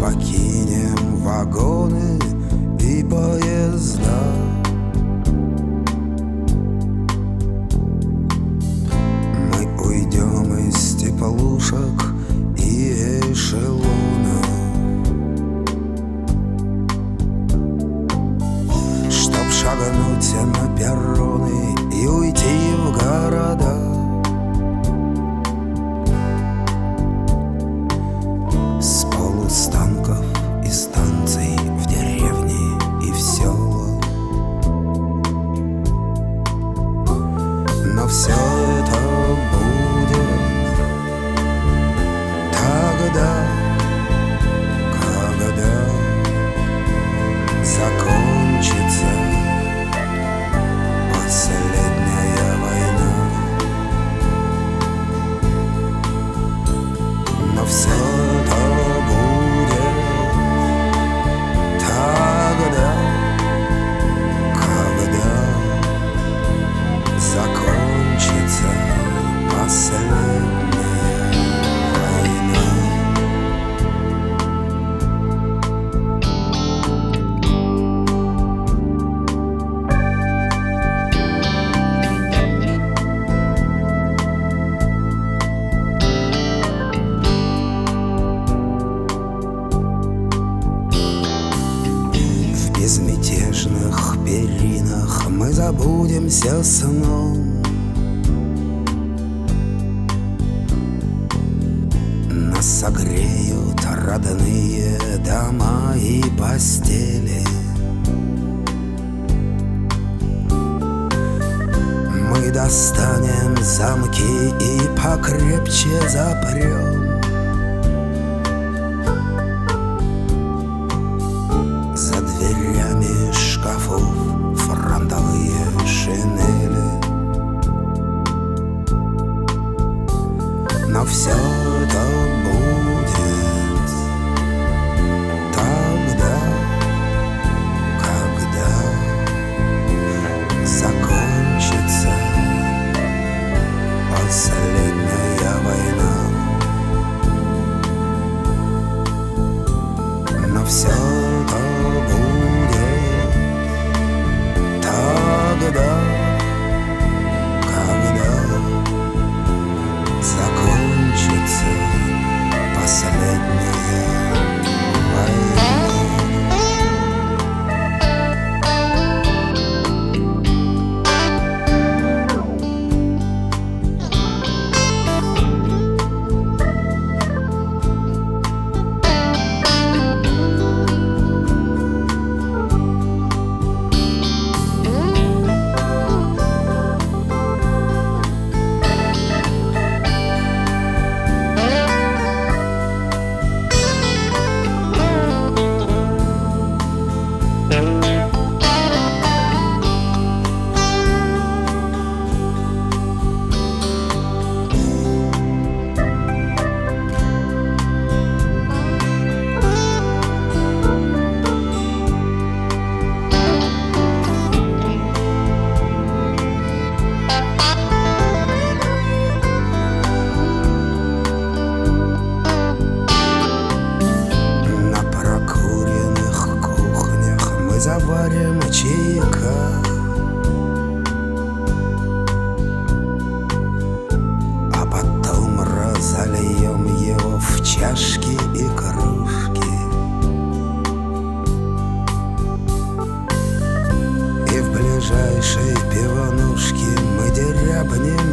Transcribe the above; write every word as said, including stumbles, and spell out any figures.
покинем вагоны и поезда. Мы уйдем из теплушек и эшелона, чтоб шагнуть на перроны и уйти в города. С полустанков и станций в деревни и в села. Но все это будет тогда, когда закончится последняя война. Но все это будет тогда, когда закончится последняя война. В безмятежных перинах мы забудемся сном. Нас согреют родные дома и постели. Мы достанем замки и покрепче запрем. За дверями шкафов фронтовые шинели. Но все это будет тогда, когда закончится последняя война. Но все это будет тогда, когда закончится последняя война. Заварим чайка, а потом разольем его в чашки и кружки. И в ближайшей пивонушке мы дерябнем